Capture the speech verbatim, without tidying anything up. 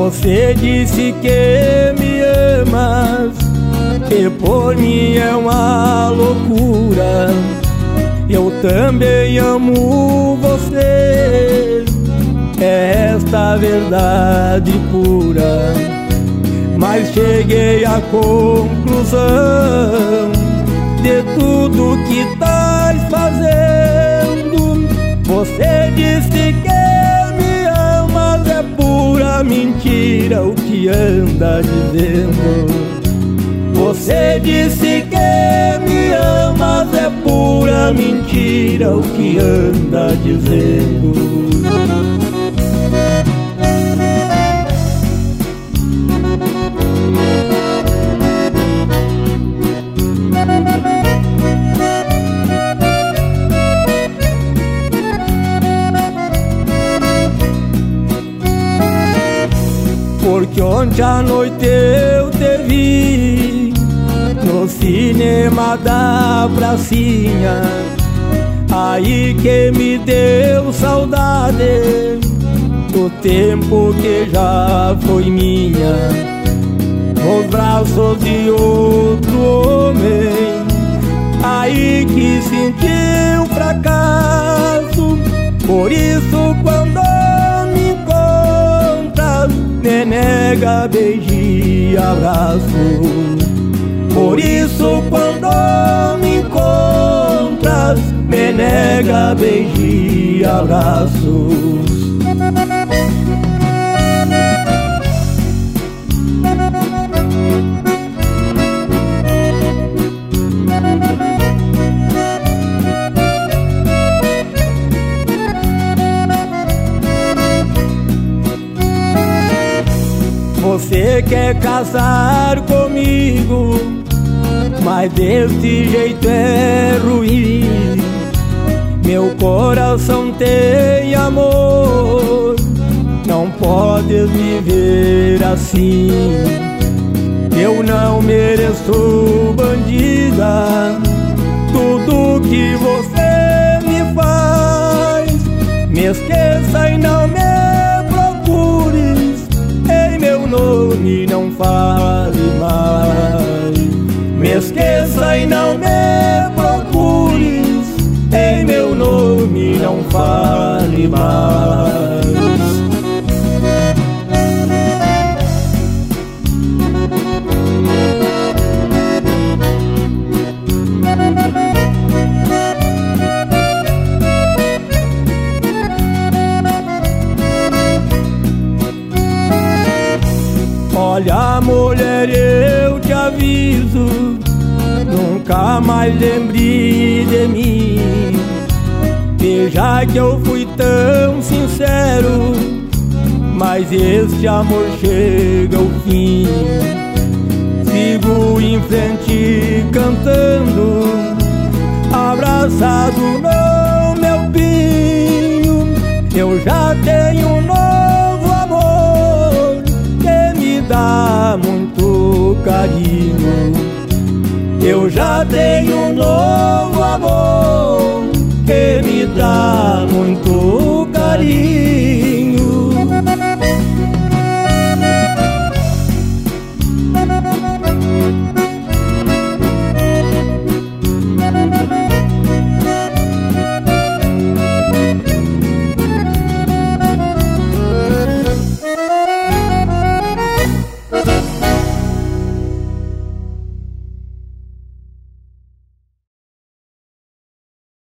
Você disse que me amas, e por mim é uma loucura. Eu também amo você, é esta a verdade pura. Mas cheguei à conclusão de tudo que estás fazendo. Você disse que me amas, é pura mentira o que anda dizendo. Você disse que me amas, é pura mentira o que anda dizendo. Porque ontem à noite eu te vi no cinema da pracinha, aí que me deu saudade do tempo que já foi minha. Nos braços de outro homem, aí que senti um fracasso. Por isso quando me encontras, me nega beijo e abraço. Por isso quando me encontras, me nega beijo e abraços. Você quer casar comigo, mas desse jeito é ruim. Meu coração tem amor, não podes viver assim. Eu não mereço, bandida, tudo que você me faz. Me esqueça e não me procures, em meu nome não fale mais. Me esqueça e não me procures, em meu nome não fale mais. Olha, mulher, eu te aviso, nunca mais lembre de mim. Veja que eu fui tão sincero, mas este amor chega ao fim. Sigo em frente cantando, abraçado no meu pinho. Eu já tenho um novo amor que me dá muito carinho. Eu já tenho um novo amor que me dá muito carinho.